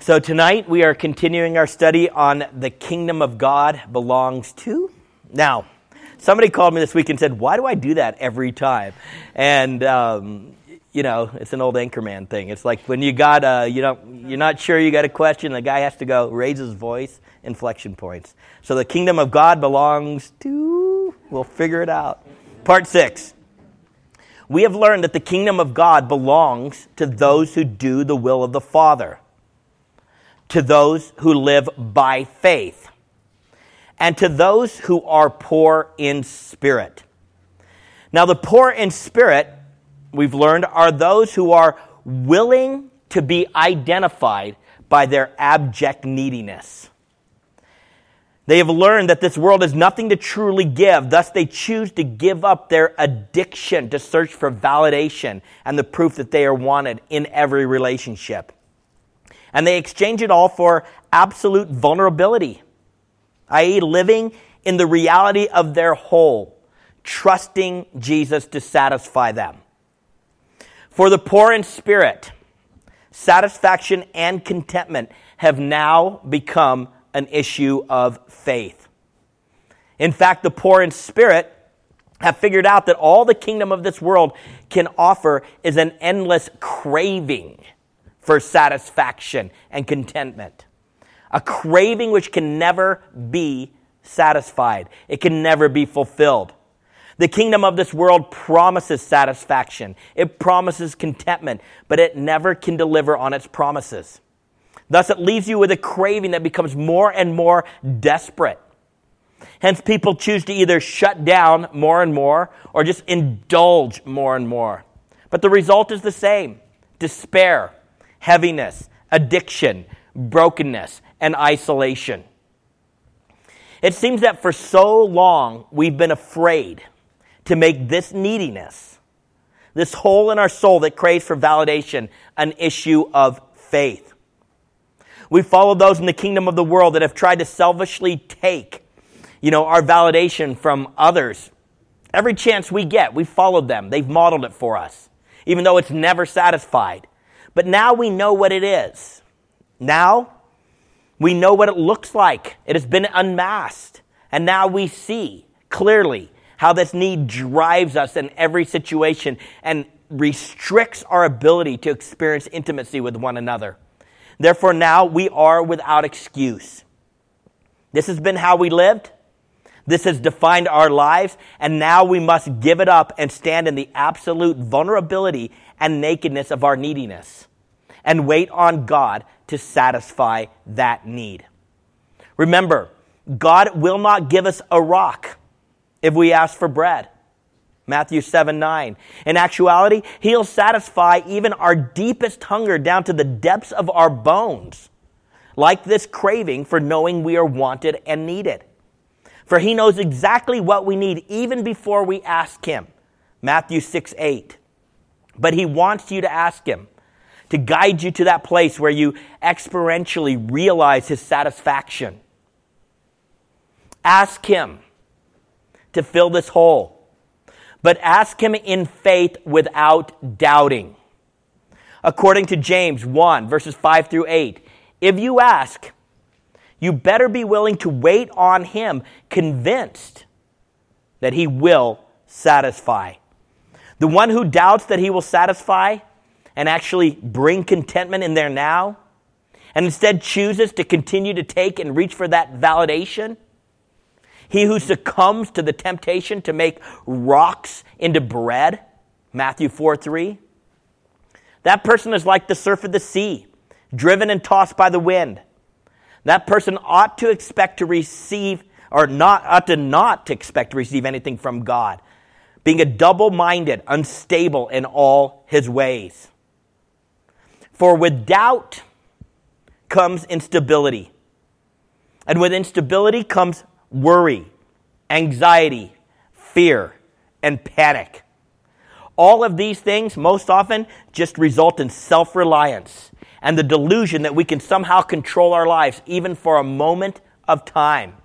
So tonight we are continuing our study on the kingdom of God belongs to. Now, somebody called me this week and said, why do I do that every time? And, it's an old Anchorman thing. It's like when you got, you're not sure you got a question, the guy has to go raise his voice, inflection points. So the kingdom of God belongs to, we'll figure it out. Part 6. We have learned that the kingdom of God belongs to those who do the will of the Father, to those who live by faith, and to those who are poor in spirit. Now, the poor in spirit, we've learned, are those who are willing to be identified by their abject neediness. They have learned that this world has nothing to truly give, thus they choose to give up their addiction to search for validation and the proof that they are wanted in every relationship. And they exchange it all for absolute vulnerability, i.e. living in the reality of their whole, trusting Jesus to satisfy them. For the poor in spirit, satisfaction and contentment have now become an issue of faith. In fact, the poor in spirit have figured out that all the kingdom of this world can offer is an endless craving for satisfaction and contentment. A craving which can never be satisfied. It can never be fulfilled. The kingdom of this world promises satisfaction. It promises contentment, but it never can deliver on its promises. Thus, it leaves you with a craving that becomes more and more desperate. Hence, people choose to either shut down more and more or just indulge more and more. But the result is the same: despair, heaviness, addiction, brokenness, and isolation. It seems that for so long we've been afraid to make this neediness, this hole in our soul that craves for validation, an issue of faith. We follow those in the kingdom of the world that have tried to selfishly take, our validation from others. Every chance we get, we followed them. They've modeled it for us, even though it's never satisfied. But now we know what it is. Now we know what it looks like. It has been unmasked. And now we see clearly how this need drives us in every situation and restricts our ability to experience intimacy with one another. Therefore, now we are without excuse. This has been how we lived. This has defined our lives. And now we must give it up and stand in the absolute vulnerability and nakedness of our neediness and wait on God to satisfy that need. Remember, God will not give us a rock if we ask for bread. Matthew 7:9. In actuality, He'll satisfy even our deepest hunger down to the depths of our bones, like this craving for knowing we are wanted and needed. For He knows exactly what we need even before we ask Him. Matthew 6:8. But He wants you to ask Him, to guide you to that place where you experientially realize His satisfaction. Ask Him to fill this hole. But ask Him in faith without doubting. According to James 1, verses 5 through 8, if you ask, you better be willing to wait on Him, convinced that He will satisfy. The one who doubts that He will satisfy and actually bring contentment in there now, and instead chooses to continue to take and reach for that validation, he who succumbs to the temptation to make rocks into bread, Matthew 4:3, that person is like the surf of the sea, driven and tossed by the wind. That person ought to expect to receive, or ought to not to expect to receive anything from God, being a double-minded, unstable in all his ways. For with doubt comes instability, and with instability comes worry, anxiety, fear, and panic. All of these things most often just result in self-reliance and the delusion that we can somehow control our lives even for a moment of time.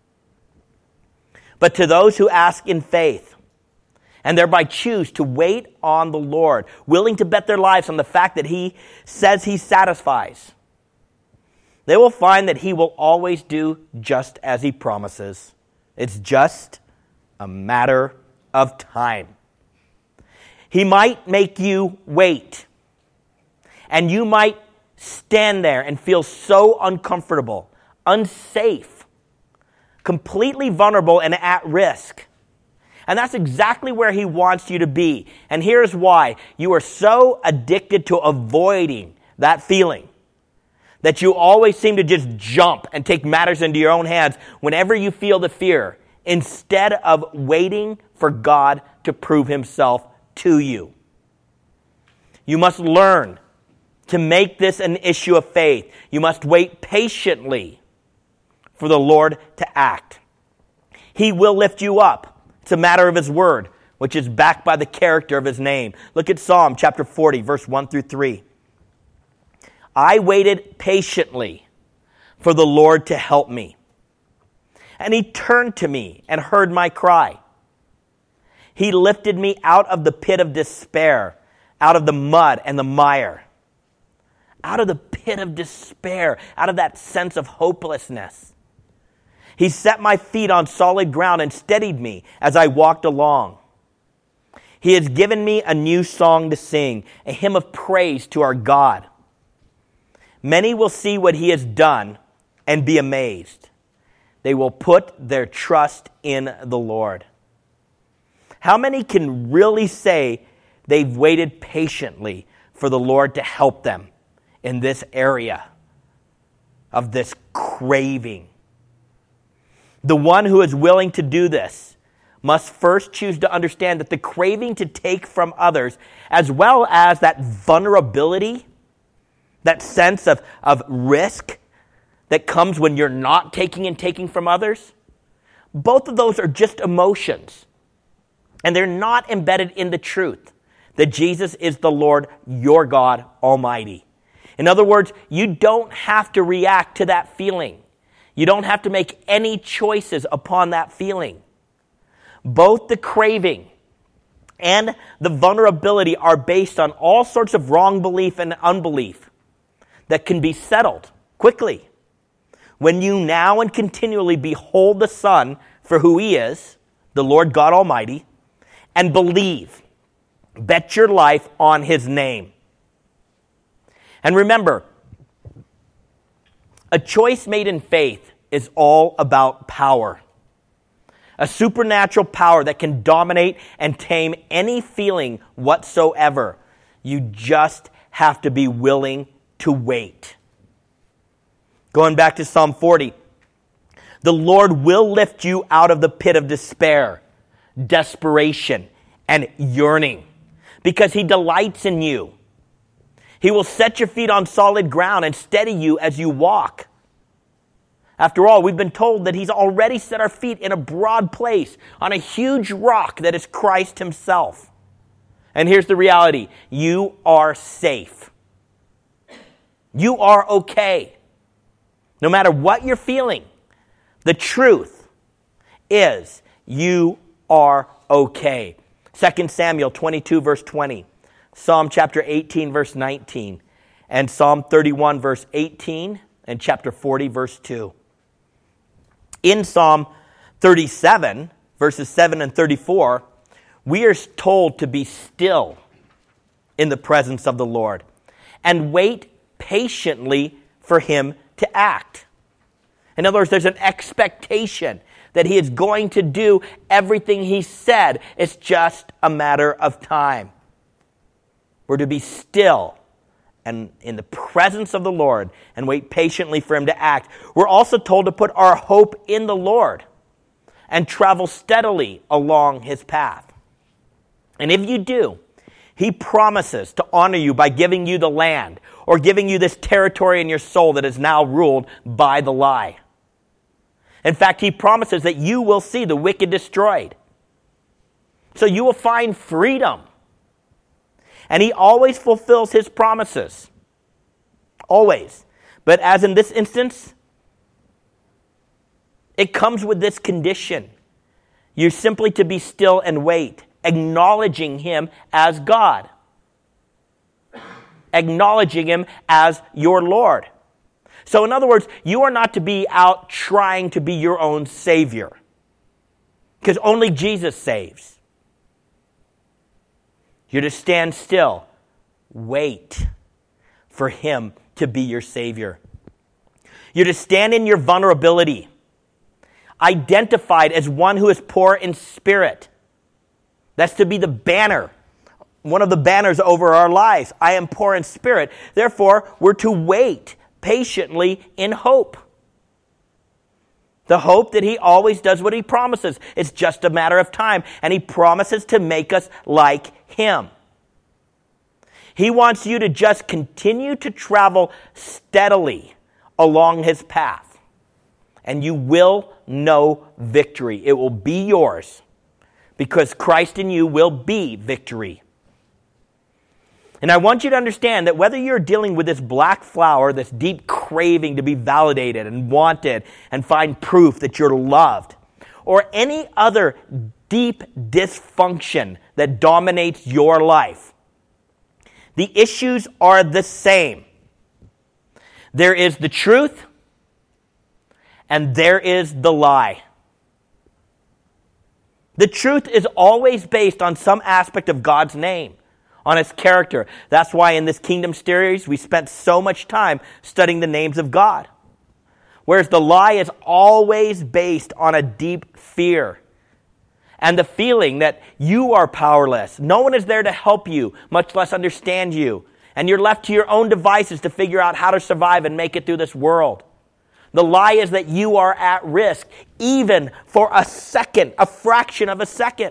But to those who ask in faith and thereby choose to wait on the Lord, willing to bet their lives on the fact that He says He satisfies, they will find that he will always do just as he promises. It's just a matter of time. He might make you wait, and you might stand there and feel so uncomfortable, unsafe, completely vulnerable and at risk. And that's exactly where he wants you to be. And here's why. You are so addicted to avoiding that feeling that you always seem to just jump and take matters into your own hands whenever you feel the fear, instead of waiting for God to prove himself to you. You must learn to make this an issue of faith. You must wait patiently for the Lord to act. He will lift you up. It's a matter of his word, which is backed by the character of his name. Look at Psalm chapter 40, verse 1 through 3. I waited patiently for the Lord to help me. And he turned to me and heard my cry. He lifted me out of the pit of despair, out of the mud and the mire. Out of the pit of despair, out of that sense of hopelessness. He set my feet on solid ground and steadied me as I walked along. He has given me a new song to sing, a hymn of praise to our God. Many will see what he has done and be amazed. They will put their trust in the Lord. How many can really say they've waited patiently for the Lord to help them in this area of this craving? The one who is willing to do this must first choose to understand that the craving to take from others, as well as that vulnerability, that sense of risk that comes when you're not taking from others, both of those are just emotions. And they're not embedded in the truth that Jesus is the Lord, your God Almighty. In other words, you don't have to react to that feeling. You don't have to make any choices upon that feeling. Both the craving and the vulnerability are based on all sorts of wrong belief and unbelief that can be settled quickly when you now and continually behold the Son for who he is, the Lord God Almighty, and believe. Bet your life on his name. And remember, a choice made in faith is all about power. A supernatural power that can dominate and tame any feeling whatsoever. You just have to be willing to wait. Going back to Psalm 40, the Lord will lift you out of the pit of despair, desperation, and yearning, because he delights in you. He will set your feet on solid ground and steady you as you walk. After all, we've been told that he's already set our feet in a broad place on a huge rock that is Christ himself. And here's the reality. You are safe. You are okay. No matter what you're feeling, the truth is you are okay. 2 Samuel 22, verse 20. Psalm chapter 18, verse 19. And Psalm 31, verse 18. And chapter 40, verse 2. In Psalm 37, verses 7 and 34, we are told to be still in the presence of the Lord and wait patiently for him to act. In other words, there's an expectation that he is going to do everything he said. It's just a matter of time. We're to be still and in the presence of the Lord and wait patiently for him to act. We're also told to put our hope in the Lord and travel steadily along his path. And if you do, he promises to honor you by giving you the land or giving you this territory in your soul that is now ruled by the lie. In fact, he promises that you will see the wicked destroyed. So you will find freedom. And he always fulfills his promises. Always. But as in this instance, it comes with this condition. You're simply to be still and wait, acknowledging him as God. Acknowledging him as your Lord. So in other words, you are not to be out trying to be your own savior, because only Jesus saves. You're to stand still, wait for him to be your savior. You're to stand in your vulnerability, identified as one who is poor in spirit. That's to be the banner, one of the banners over our lives. I am poor in spirit. Therefore, we're to wait patiently in hope. The hope that he always does what he promises. It's just a matter of time. And he promises to make us like him. He wants you to just continue to travel steadily along his path. And you will know victory. It will be yours. Because Christ in you will be victory. And I want you to understand that whether you're dealing with this black flower, this deep craving to be validated and wanted and find proof that you're loved, or any other deep dysfunction that dominates your life, the issues are the same. There is the truth and there is the lie. The truth is always based on some aspect of God's name, on his character. That's why in this Kingdom series, we spent so much time studying the names of God. Whereas the lie is always based on a deep fear and the feeling that you are powerless. No one is there to help you, much less understand you. And you're left to your own devices to figure out how to survive and make it through this world. The lie is that you are at risk, even for a second, a fraction of a second.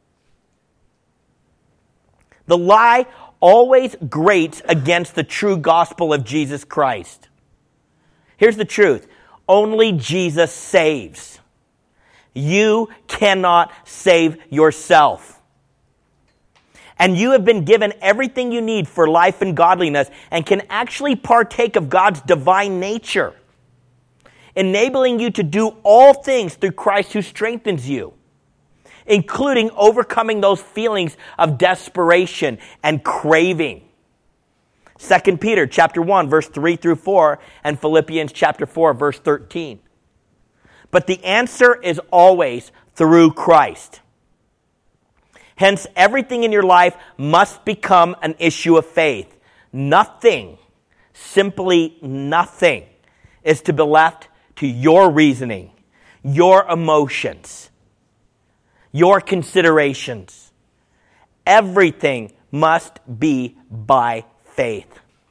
The lie always grates against the true gospel of Jesus Christ. Here's the truth. Only Jesus saves. You cannot save yourself. And you have been given everything you need for life and godliness and can actually partake of God's divine nature, enabling you to do all things through Christ who strengthens you, including overcoming those feelings of desperation and craving. 2 Peter chapter 1, verse 3 through 4, and Philippians chapter 4, verse 13. But the answer is always through Christ. Hence, everything in your life must become an issue of faith. Nothing, simply nothing, is to be left to your reasoning, your emotions, your considerations. Everything must be by faith.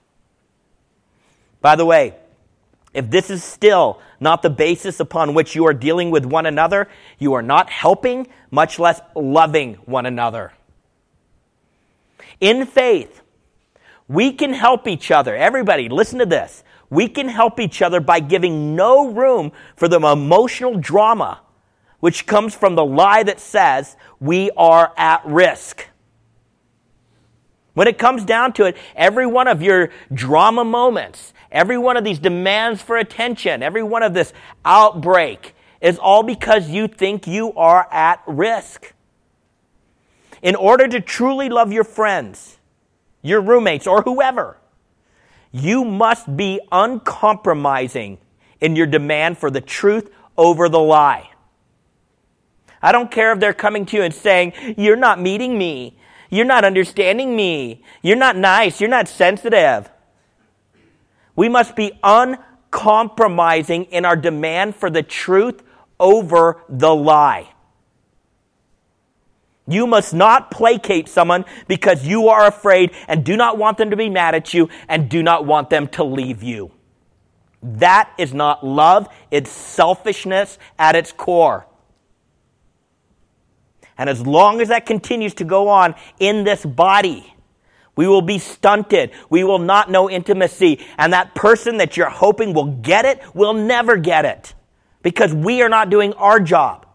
By the way, if this is still not the basis upon which you are dealing with one another, you are not helping, much less loving one another. In faith, we can help each other. Everybody, listen to this. We can help each other by giving no room for the emotional drama which comes from the lie that says we are at risk. When it comes down to it, every one of your drama moments, every one of these demands for attention, every one of this outbreak is all because you think you are at risk. In order to truly love your friends, your roommates, or whoever, you must be uncompromising in your demand for the truth over the lie. I don't care if they're coming to you and saying, "You're not meeting me. You're not understanding me. You're not nice. You're not sensitive." We must be uncompromising in our demand for the truth over the lie. You must not placate someone because you are afraid and do not want them to be mad at you and do not want them to leave you. That is not love. It's selfishness at its core. And as long as that continues to go on in this body, we will be stunted. We will not know intimacy. And that person that you're hoping will get it will never get it because we are not doing our job.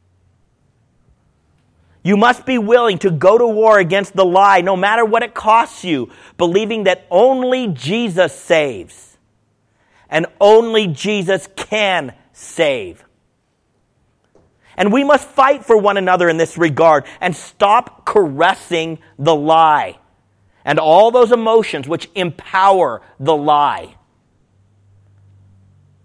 You must be willing to go to war against the lie, no matter what it costs you, believing that only Jesus saves and only Jesus can save. And we must fight for one another in this regard and stop caressing the lie and all those emotions which empower the lie.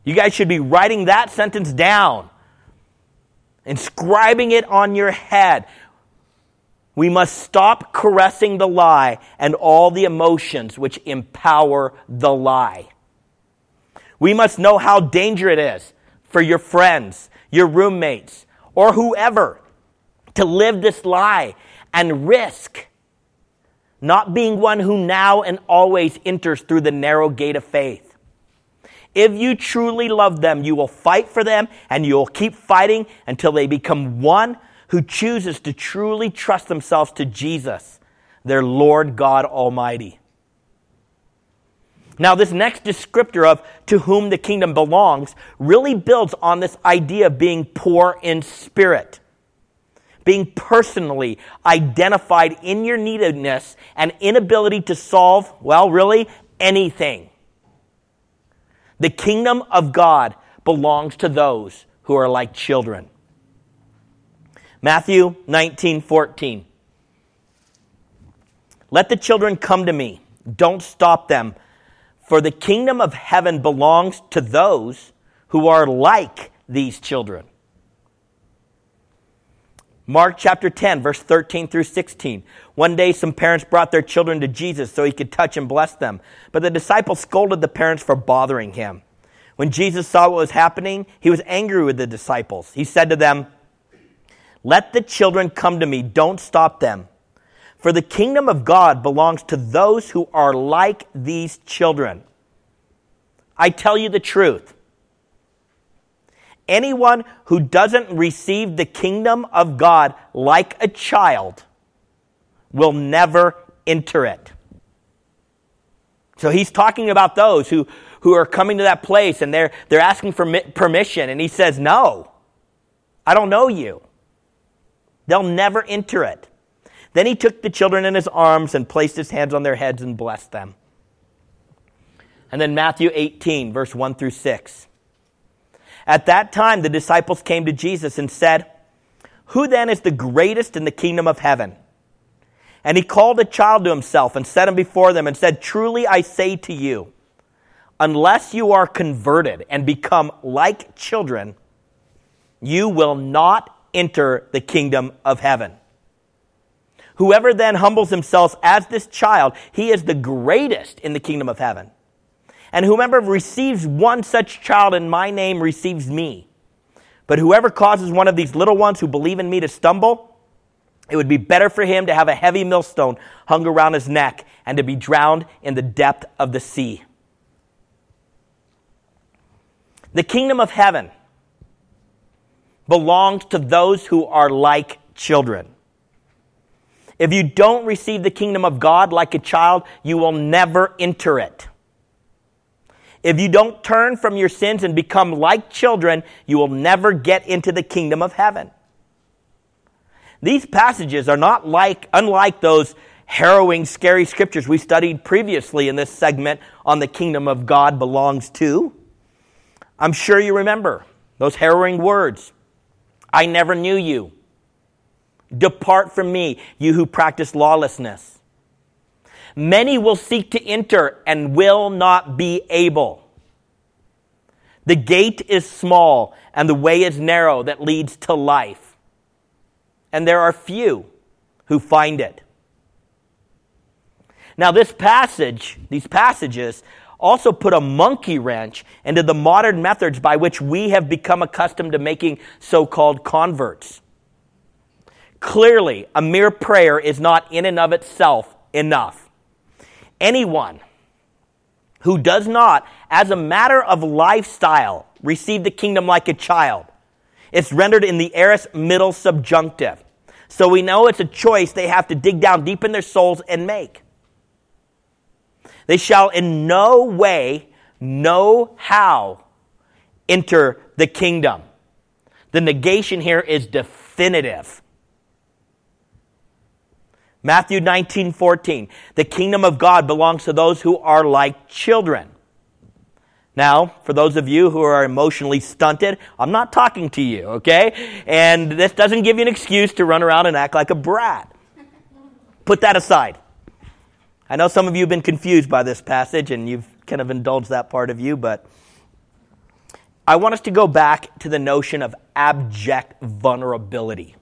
You guys should be writing that sentence down, inscribing it on your head. We must stop caressing the lie and all the emotions which empower the lie. We must know how dangerous it is for your friends, your roommates, or whoever to live this lie and risk not being one who now and always enters through the narrow gate of faith. If you truly love them, you will fight for them, and you will keep fighting until they become one who chooses to truly trust themselves to Jesus, their Lord God Almighty. Now, this next descriptor of to whom the kingdom belongs really builds on this idea of being poor in spirit, being personally identified in your neededness and inability to solve, well, really anything. The kingdom of God belongs to those who are like children. Matthew 19:14. Let the children come to me. Don't stop them. For the kingdom of heaven belongs to those who are like these children. Mark chapter 10, verse 13 through 16. One day some parents brought their children to Jesus so he could touch and bless them. But the disciples scolded the parents for bothering him. When Jesus saw what was happening, he was angry with the disciples. He said to them, let the children come to me. Don't stop them. For the kingdom of God belongs to those who are like these children. I tell you the truth. Anyone who doesn't receive the kingdom of God like a child will never enter it. So he's talking about those who are coming to that place and they're asking for permission. And he says, no, I don't know you. They'll never enter it. Then he took the children in his arms and placed his hands on their heads and blessed them. And then Matthew 18, verse 1 through 6. At that time, the disciples came to Jesus and said, who then is the greatest in the kingdom of heaven? And he called a child to himself and set him before them and said, truly I say to you, unless you are converted and become like children, you will not enter the kingdom of heaven. Whoever then humbles himself as this child, he is the greatest in the kingdom of heaven. And whoever receives one such child in my name receives me. But whoever causes one of these little ones who believe in me to stumble, it would be better for him to have a heavy millstone hung around his neck and to be drowned in the depth of the sea. The kingdom of heaven belongs to those who are like children. If you don't receive the kingdom of God like a child, you will never enter it. If you don't turn from your sins and become like children, you will never get into the kingdom of heaven. These passages are not unlike those harrowing, scary scriptures we studied previously in this segment on the kingdom of God belongs to. I'm sure you remember those harrowing words. I never knew you. Depart from me, you who practice lawlessness. Many will seek to enter and will not be able. The gate is small and the way is narrow that leads to life. And there are few who find it. Now these passages also put a monkey wrench into the modern methods by which we have become accustomed to making so-called converts. Clearly, a mere prayer is not in and of itself enough. Anyone who does not, as a matter of lifestyle, receive the kingdom like a child, it's rendered in the aorist middle subjunctive. So we know it's a choice they have to dig down deep in their souls and make. They shall in no way, no how, enter the kingdom. The negation here is definitive. Matthew 19:14. The kingdom of God belongs to those who are like children. Now, for those of you who are emotionally stunted, I'm not talking to you, okay? And this doesn't give you an excuse to run around and act like a brat. Put that aside. I know some of you have been confused by this passage and you've kind of indulged that part of you, but I want us to go back to the notion of abject vulnerability.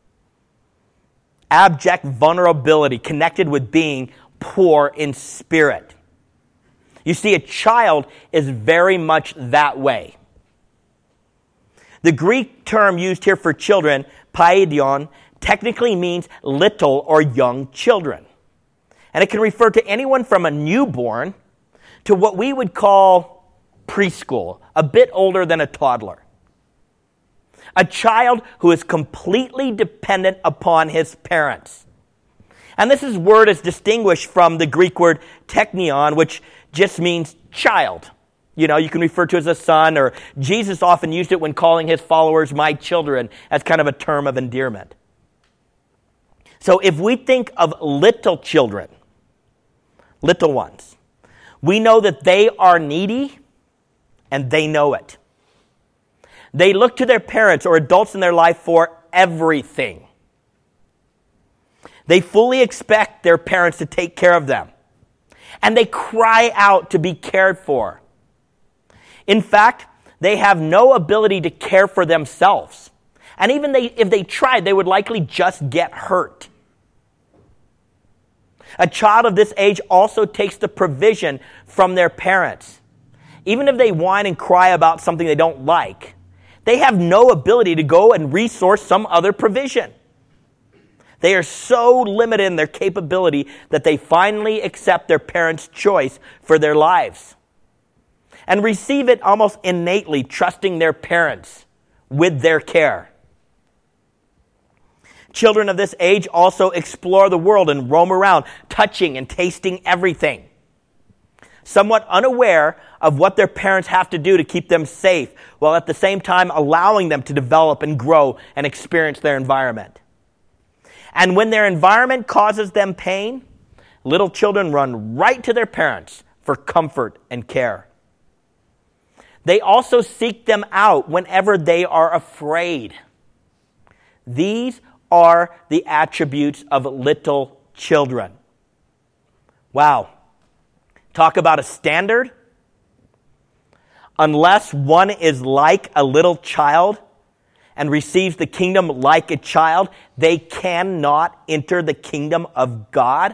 Abject vulnerability connected with being poor in spirit. You see, a child is very much that way. The Greek term used here for children, paidion, technically means little or young children. And it can refer to anyone from a newborn to what we would call preschool, a bit older than a toddler. A child who is completely dependent upon his parents. And this word is distinguished from the Greek word teknion, which just means child. You know, you can refer to as a son, or Jesus often used it when calling his followers my children as kind of a term of endearment. So if we think of little children, little ones, we know that they are needy and they know it. They look to their parents or adults in their life for everything. They fully expect their parents to take care of them. And they cry out to be cared for. In fact, they have no ability to care for themselves. And even if they tried, they would likely just get hurt. A child of this age also takes the provision from their parents. Even if they whine and cry about something they don't like, they have no ability to go and resource some other provision. They are so limited in their capability that they finally accept their parents' choice for their lives and receive it almost innately, trusting their parents with their care. Children of this age also explore the world and roam around, touching and tasting everything, somewhat unaware of what their parents have to do to keep them safe, while at the same time allowing them to develop and grow and experience their environment. And when their environment causes them pain, little children run right to their parents for comfort and care. They also seek them out whenever they are afraid. These are the attributes of little children. Wow. Talk about a standard. Unless one is like a little child and receives the kingdom like a child, they cannot enter the kingdom of God.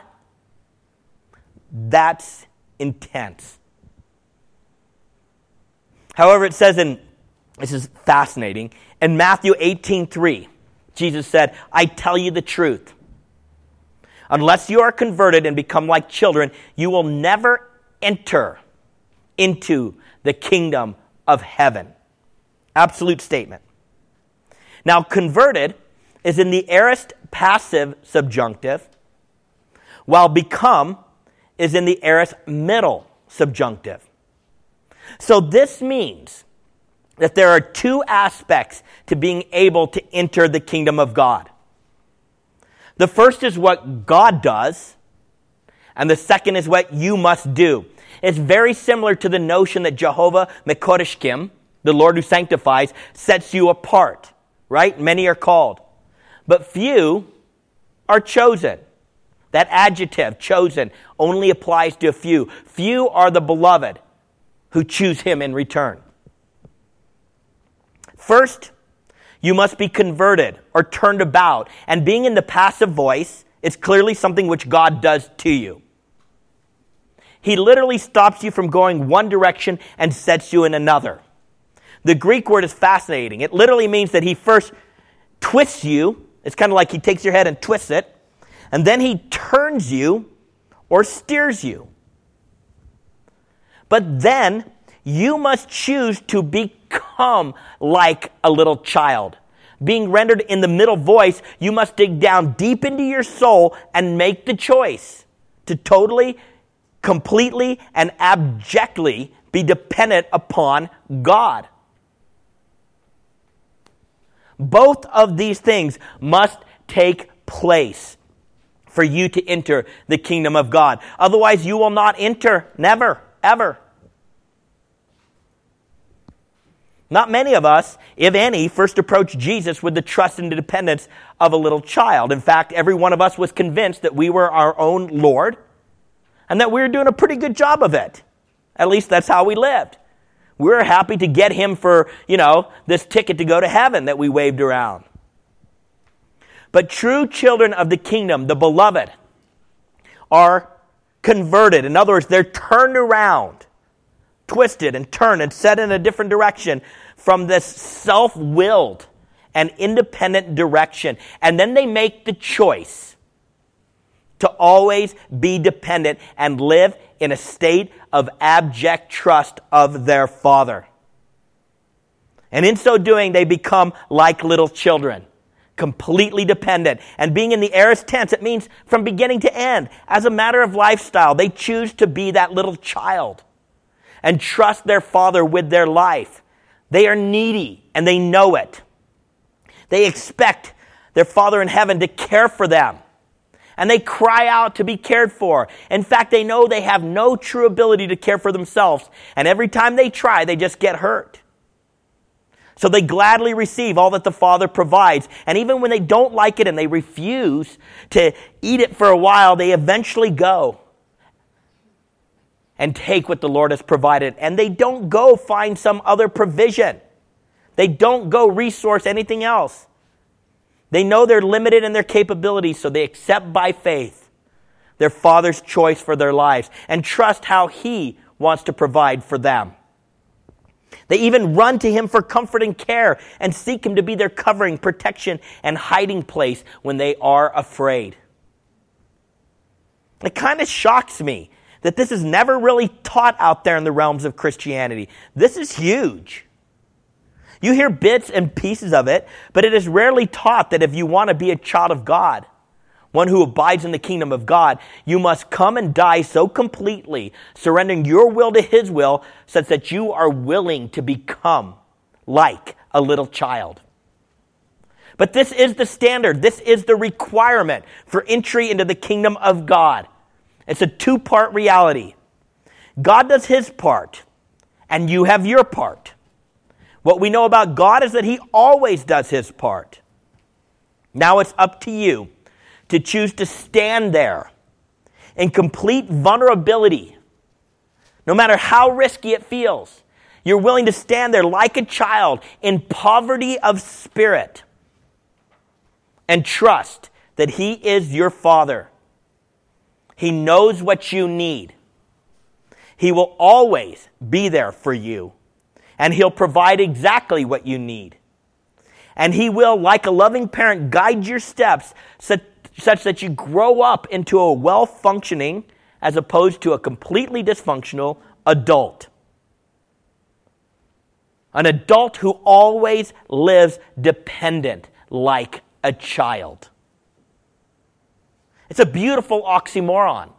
That's intense. However, it says this is fascinating, in Matthew 18:3, Jesus said, I tell you the truth. Unless you are converted and become like children, you will never enter into the kingdom of heaven. Absolute statement. Now, converted is in the aorist passive subjunctive, while become is in the aorist middle subjunctive. So this means that there are two aspects to being able to enter the kingdom of God. The first is what God does, and the second is what you must do. It's very similar to the notion that Jehovah Mekodeshkim, the Lord who sanctifies, sets you apart, right? Many are called, but few are chosen. That adjective, chosen, only applies to a few. Few are the beloved who choose him in return. First, you must be converted or turned about. And being in the passive voice is clearly something which God does to you. He literally stops you from going one direction and sets you in another. The Greek word is fascinating. It literally means that he first twists you. It's kind of like he takes your head and twists it. And then he turns you or steers you. But then you must choose to become like a little child. Being rendered in the middle voice, you must dig down deep into your soul and make the choice to totally, completely, and abjectly be dependent upon God. Both of these things must take place for you to enter the kingdom of God. Otherwise, you will not enter. Never, ever. Not many of us, if any, first approached Jesus with the trust and the dependence of a little child. In fact, every one of us was convinced that we were our own Lord and that we were doing a pretty good job of it. At least that's how we lived. We're happy to get him for, this ticket to go to heaven that we waved around. But true children of the kingdom, the beloved, are converted. In other words, they're turned around, twisted and turned and set in a different direction from this self-willed and independent direction. And then they make the choice to always be dependent and live in a state of abject trust of their Father. And in so doing, they become like little children, completely dependent. And being in the aorist tense, it means from beginning to end. As a matter of lifestyle, they choose to be that little child and trust their Father with their life. They are needy, and they know it. They expect their Father in heaven to care for them. And they cry out to be cared for. In fact, they know they have no true ability to care for themselves. And every time they try, they just get hurt. So they gladly receive all that the Father provides. And even when they don't like it and they refuse to eat it for a while, they eventually go and take what the Lord has provided. And they don't go find some other provision. They don't go resource anything else. They know they're limited in their capabilities, so they accept by faith their Father's choice for their lives and trust how He wants to provide for them. They even run to Him for comfort and care and seek Him to be their covering, protection, and hiding place when they are afraid. It kind of shocks me that this is never really taught out there in the realms of Christianity. This is huge. You hear bits and pieces of it, but it is rarely taught that if you want to be a child of God, one who abides in the kingdom of God, you must come and die so completely, surrendering your will to His will, such that you are willing to become like a little child. But this is the standard. This is the requirement for entry into the kingdom of God. It's a two-part reality. God does His part, and you have your part. What we know about God is that He always does His part. Now it's up to you to choose to stand there in complete vulnerability. No matter how risky it feels, you're willing to stand there like a child in poverty of spirit and trust that He is your Father. He knows what you need. He will always be there for you. And He'll provide exactly what you need. And He will, like a loving parent, guide your steps such that you grow up into a well-functioning, as opposed to a completely dysfunctional adult. An adult who always lives dependent like a child. It's a beautiful oxymoron.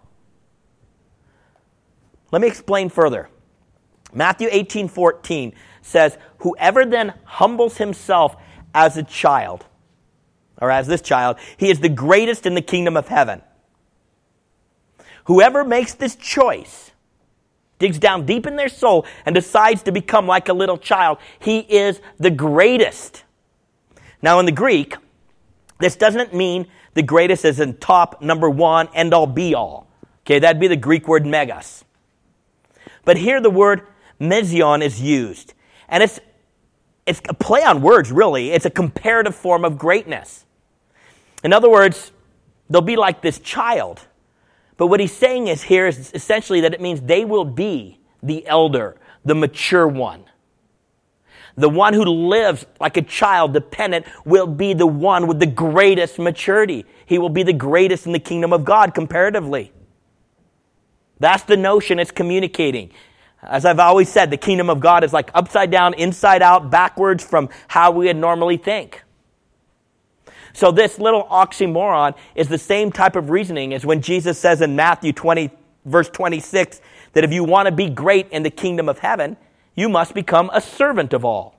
Let me explain further. Matthew 18:14 says, "Whoever then humbles himself as a child," or as this child, "he is the greatest in the kingdom of heaven." Whoever makes this choice, digs down deep in their soul and decides to become like a little child, he is the greatest. Now in the Greek, this doesn't mean the greatest is in top, number one, end all, be all. Okay, that'd be the Greek word megas. But here the word mesion is used. And it's a play on words, really. It's a comparative form of greatness. In other words, they'll be like this child. But what he's saying is here is essentially that it means they will be the elder, the mature one. The one who lives like a child, dependent, will be the one with the greatest maturity. He will be the greatest in the kingdom of God, comparatively. That's the notion it's communicating. As I've always said, the kingdom of God is like upside down, inside out, backwards from how we would normally think. So this little oxymoron is the same type of reasoning as when Jesus says in Matthew 20, verse 26, that if you want to be great in the kingdom of heaven, you must become a servant of all.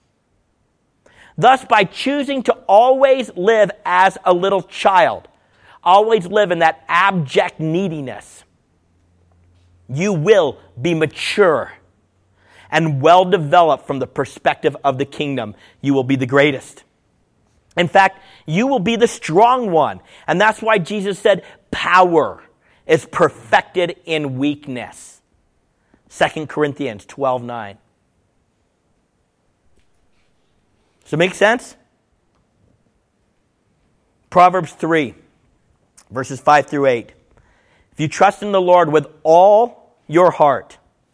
Thus, by choosing to always live as a little child, always live in that abject neediness, you will be mature and well developed from the perspective of the kingdom. You will be the greatest. In fact, you will be the strong one. And that's why Jesus said power is perfected in weakness. 2 Corinthians 12:9. Does it make sense? Proverbs 3, verses 5 through 8. If you trust in the Lord with all your heart,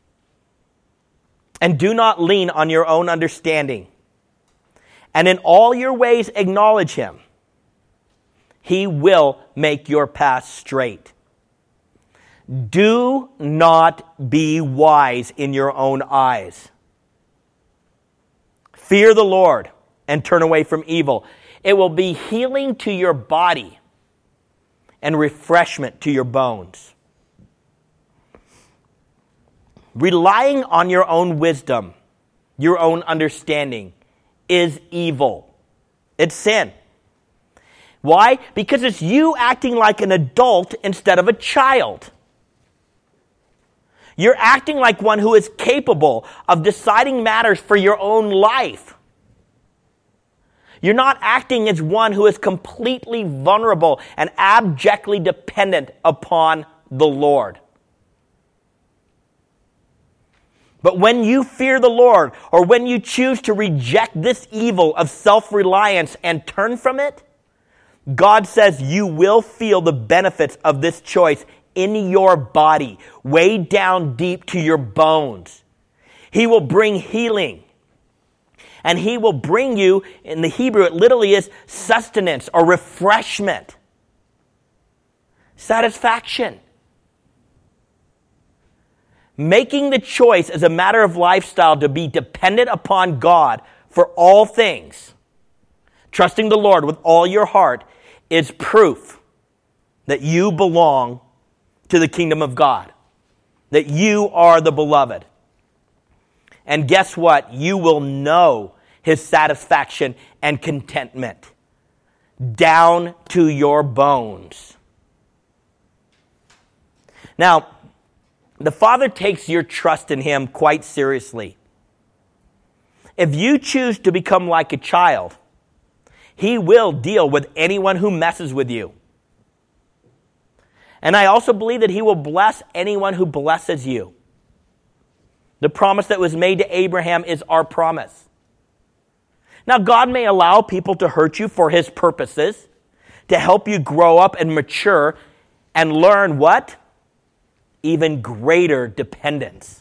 and do not lean on your own understanding, and in all your ways acknowledge him, he will make your path straight. Do not be wise in your own eyes. Fear the Lord and turn away from evil. It will be healing to your body and refreshment to your bones. Relying on your own wisdom, your own understanding, is evil. It's sin. Why? Because it's you acting like an adult instead of a child. You're acting like one who is capable of deciding matters for your own life. You're not acting as one who is completely vulnerable and abjectly dependent upon the Lord. But when you fear the Lord, or when you choose to reject this evil of self-reliance and turn from it, God says you will feel the benefits of this choice in your body, way down deep to your bones. He will bring healing. And he will bring you, in the Hebrew, it literally is sustenance or refreshment. Satisfaction. Making the choice as a matter of lifestyle to be dependent upon God for all things, trusting the Lord with all your heart, is proof that you belong to the kingdom of God, that you are the beloved. And guess what? You will know his satisfaction and contentment down to your bones. Now, the Father takes your trust in him quite seriously. If you choose to become like a child, he will deal with anyone who messes with you. And I also believe that he will bless anyone who blesses you. The promise that was made to Abraham is our promise. Now, God may allow people to hurt you for his purposes, to help you grow up and mature and learn what? Even greater dependence.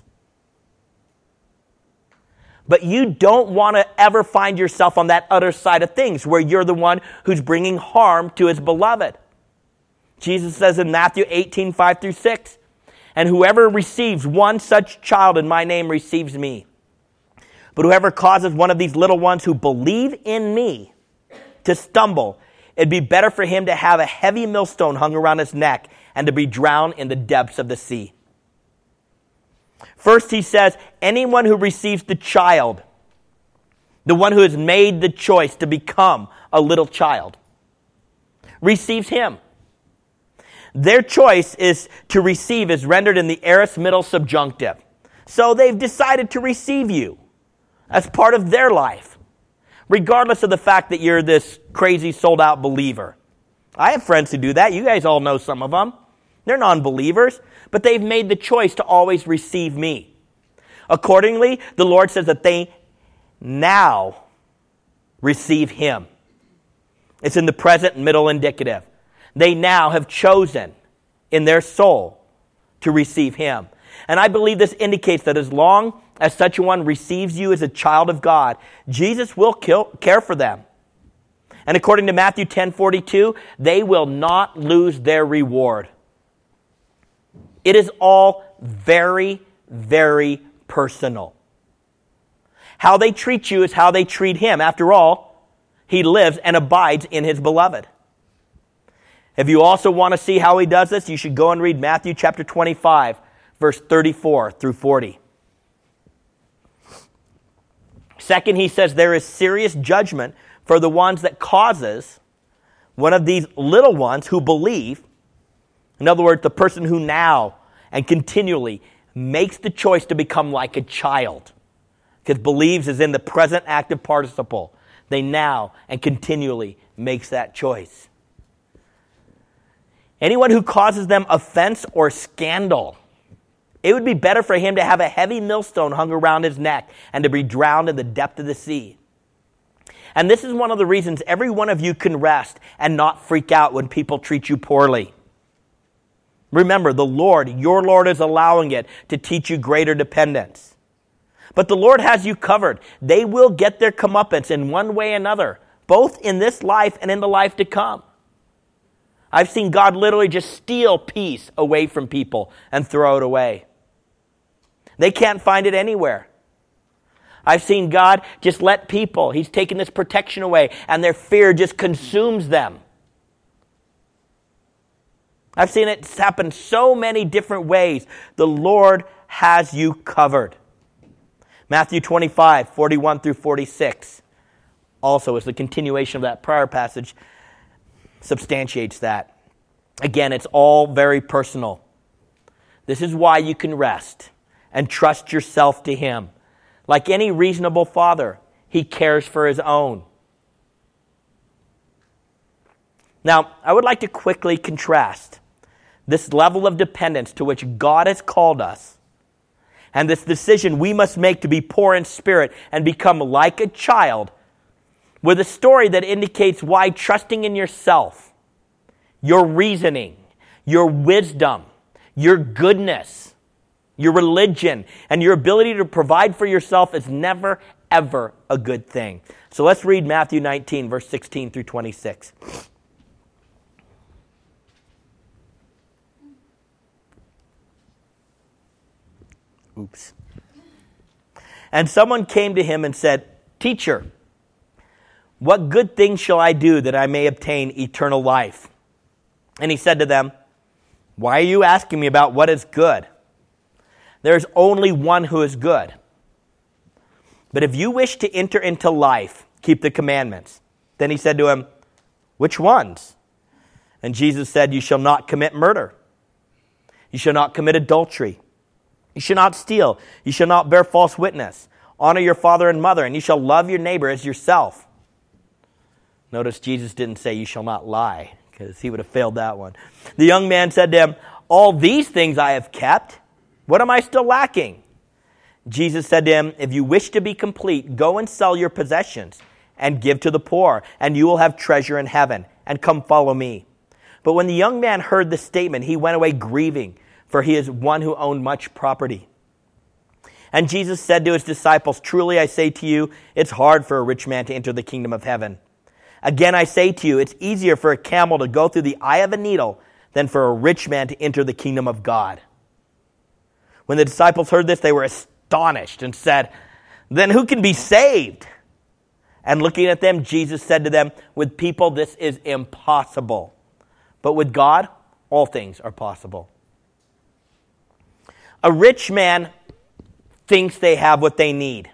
But you don't want to ever find yourself on that other side of things where you're the one who's bringing harm to his beloved. Jesus says in Matthew 18, 5 through 6, and whoever receives one such child in my name receives me. But whoever causes one of these little ones who believe in me to stumble, it'd be better for him to have a heavy millstone hung around his neck and to be drowned in the depths of the sea. First, he says, anyone who receives the child, the one who has made the choice to become a little child, receives him. Their choice is to receive is rendered in the aorist middle subjunctive. So they've decided to receive you as part of their life, regardless of the fact that you're this crazy sold-out believer. I have friends who do that. You guys all know some of them. They're non-believers, but they've made the choice to always receive me. Accordingly, the Lord says that they now receive him. It's in the present middle indicative. They now have chosen in their soul to receive him. And I believe this indicates that as long as such a one receives you as a child of God, Jesus will care for them. And according to Matthew 10:42, they will not lose their reward. It is all very, very personal. How they treat you is how they treat him. After all, he lives and abides in his beloved. If you also want to see how he does this, you should go and read Matthew chapter 25, verse 34 through 40. Second, he says there is serious judgment for the ones that causes one of these little ones who believe, in other words, the person who now and continually makes the choice to become like a child, because believes is in the present active participle. They now and continually makes that choice. Anyone who causes them offense or scandal, it would be better for him to have a heavy millstone hung around his neck and to be drowned in the depth of the sea. And this is one of the reasons every one of you can rest and not freak out when people treat you poorly. Remember, the Lord, your Lord, is allowing it to teach you greater dependence. But the Lord has you covered. They will get their comeuppance in one way or another, both in this life and in the life to come. I've seen God literally just steal peace away from people and throw it away. They can't find it anywhere. I've seen God just let people, He's taken this protection away, and their fear just consumes them. I've seen it happen so many different ways. The Lord has you covered. Matthew 25, 41 through 46, also is the continuation of that prior passage, substantiates that. Again, it's all very personal. This is why you can rest and trust yourself to Him. Like any reasonable father, He cares for His own. Now, I would like to quickly contrast this level of dependence to which God has called us and this decision we must make to be poor in spirit and become like a child with a story that indicates why trusting in yourself, your reasoning, your wisdom, your goodness, your religion, and your ability to provide for yourself is never, ever a good thing. So let's read Matthew 19, verse 16 through 26. Oops. And someone came to him and said, "Teacher, what good thing shall I do that I may obtain eternal life?" And he said to them, "Why are you asking me about what is good? There is only one who is good. But if you wish to enter into life, keep the commandments." Then he said to him, "Which ones?" And Jesus said, "You shall not commit murder. You shall not commit adultery. You shall not steal. You shall not bear false witness. Honor your father and mother, and you shall love your neighbor as yourself." Notice Jesus didn't say you shall not lie, because he would have failed that one. The young man said to him, "All these things I have kept. What am I still lacking?" Jesus said to him, "If you wish to be complete, go and sell your possessions and give to the poor, and you will have treasure in heaven, and come follow me." But when the young man heard this statement, he went away grieving, for he is one who owned much property. And Jesus said to his disciples, "Truly I say to you, it's hard for a rich man to enter the kingdom of heaven. Again I say to you, it's easier for a camel to go through the eye of a needle than for a rich man to enter the kingdom of God." When the disciples heard this, they were astonished and said, "Then who can be saved?" And looking at them, Jesus said to them, "With people this is impossible, but with God all things are possible." A rich man thinks they have what they need.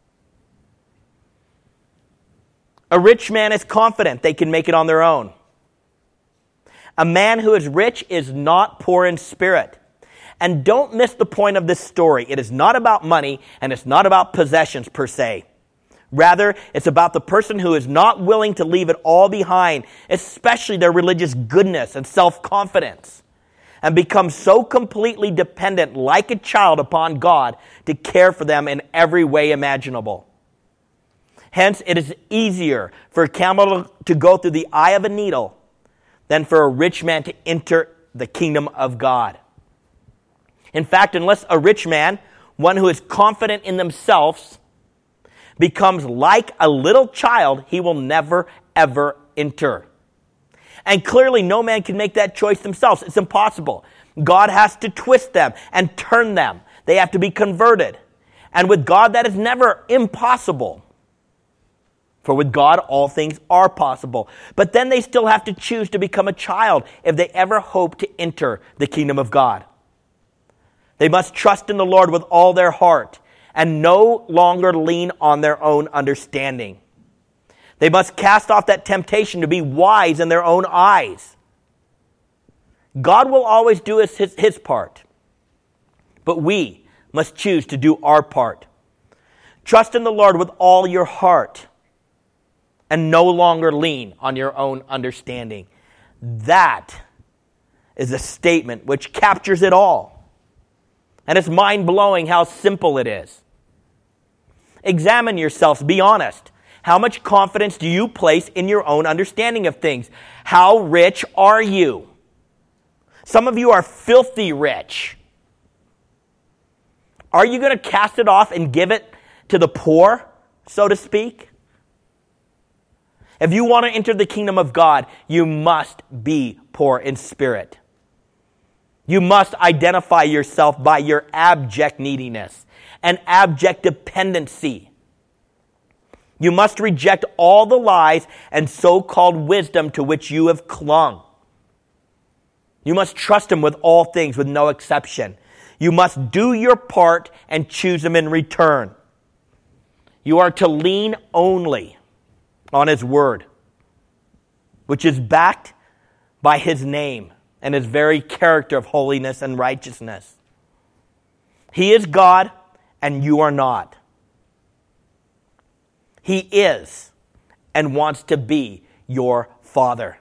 A rich man is confident they can make it on their own. A man who is rich is not poor in spirit. And don't miss the point of this story. It is not about money, and it's not about possessions per se. Rather, it's about the person who is not willing to leave it all behind, especially their religious goodness and self-confidence, and become so completely dependent like a child upon God to care for them in every way imaginable. Hence, it is easier for a camel to go through the eye of a needle than for a rich man to enter the kingdom of God. In fact, unless a rich man, one who is confident in themselves, becomes like a little child, he will never, ever enter. And clearly, no man can make that choice themselves. It's impossible. God has to twist them and turn them. They have to be converted. And with God, that is never impossible. For with God, all things are possible. But then they still have to choose to become a child if they ever hope to enter the kingdom of God. They must trust in the Lord with all their heart and no longer lean on their own understanding. They must cast off that temptation to be wise in their own eyes. God will always do his part, but we must choose to do our part. Trust in the Lord with all your heart and no longer lean on your own understanding. That is a statement which captures it all. And it's mind-blowing how simple it is. Examine yourselves, be honest. How much confidence do you place in your own understanding of things? How rich are you? Some of you are filthy rich. Are you going to cast it off and give it to the poor, so to speak? If you want to enter the kingdom of God, you must be poor in spirit. You must identify yourself by your abject neediness and abject dependency. You must reject all the lies and so-called wisdom to which you have clung. You must trust Him with all things, with no exception. You must do your part and choose Him in return. You are to lean only on His word, which is backed by His name and His very character of holiness and righteousness. He is God, and you are not. He is and wants to be your Father.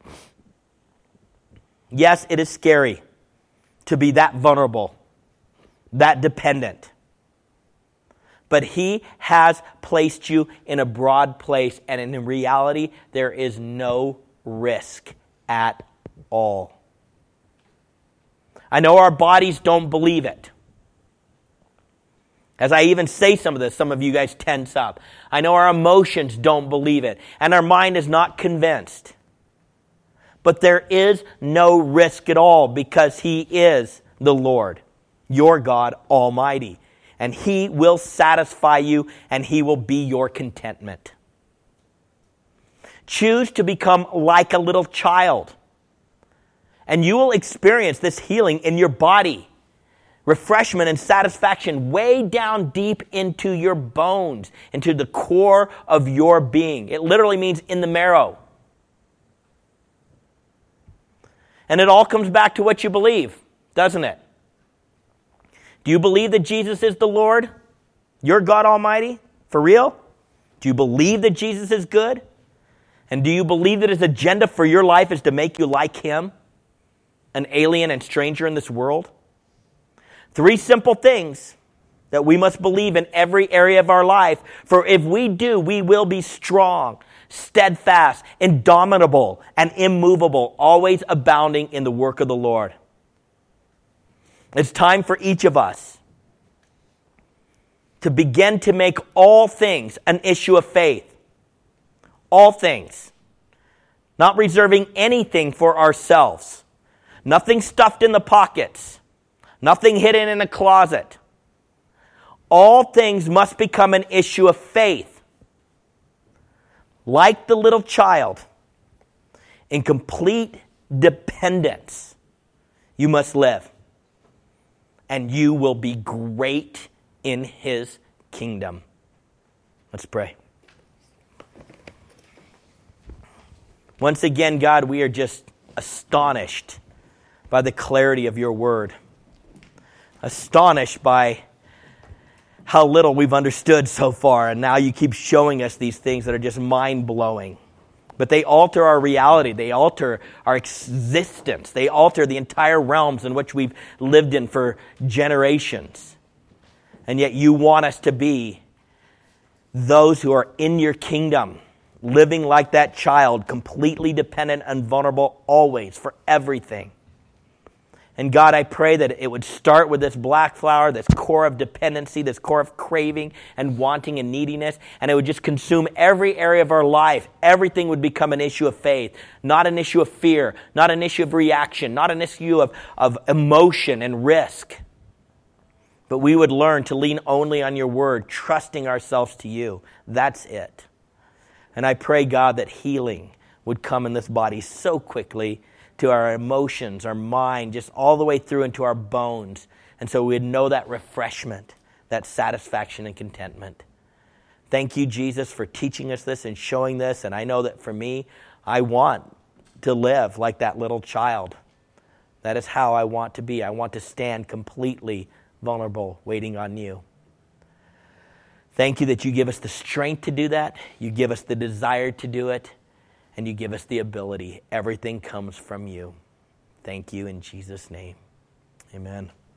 Yes, it is scary to be that vulnerable, that dependent. But He has placed you in a broad place, and in reality, there is no risk at all. I know our bodies don't believe it. As I even say some of this, some of you guys tense up. I know our emotions don't believe it, and our mind is not convinced. But there is no risk at all because He is the Lord, your God Almighty. And He will satisfy you, and He will be your contentment. Choose to become like a little child, and you will experience this healing in your body, refreshment and satisfaction way down deep into your bones, into the core of your being. It literally means in the marrow. And it all comes back to what you believe, doesn't it? Do you believe that Jesus is the Lord, your God Almighty, for real? Do you believe that Jesus is good? And do you believe that His agenda for your life is to make you like Him, an alien and stranger in this world? 3 simple things that we must believe in every area of our life. For if we do, we will be strong, steadfast, indomitable, and immovable, always abounding in the work of the Lord. It's time for each of us to begin to make all things an issue of faith. All things. Not reserving anything for ourselves. Nothing stuffed in the pockets. Nothing hidden in a closet. All things must become an issue of faith. Like the little child, in complete dependence, you must live. And you will be great in His kingdom. Let's pray. Once again, God, we are just astonished by the clarity of your word. Astonished by how little we've understood so far. And now you keep showing us these things that are just mind-blowing. But they alter our reality. They alter our existence. They alter the entire realms in which we've lived in for generations. And yet you want us to be those who are in your kingdom, living like that child, completely dependent and vulnerable always for everything. And God, I pray that it would start with this black flower, this core of dependency, this core of craving and wanting and neediness, and it would just consume every area of our life. Everything would become an issue of faith, not an issue of fear, not an issue of reaction, not an issue of emotion and risk. But we would learn to lean only on your word, trusting ourselves to you. That's it. And I pray, God, that healing would come in this body so quickly to our emotions, our mind, just all the way through into our bones. And so we'd know that refreshment, that satisfaction and contentment. Thank you, Jesus, for teaching us this and showing this. And I know that for me, I want to live like that little child. That is how I want to be. I want to stand completely vulnerable, waiting on you. Thank you that you give us the strength to do that. You give us the desire to do it. And you give us the ability. Everything comes from you. Thank you in Jesus' name. Amen.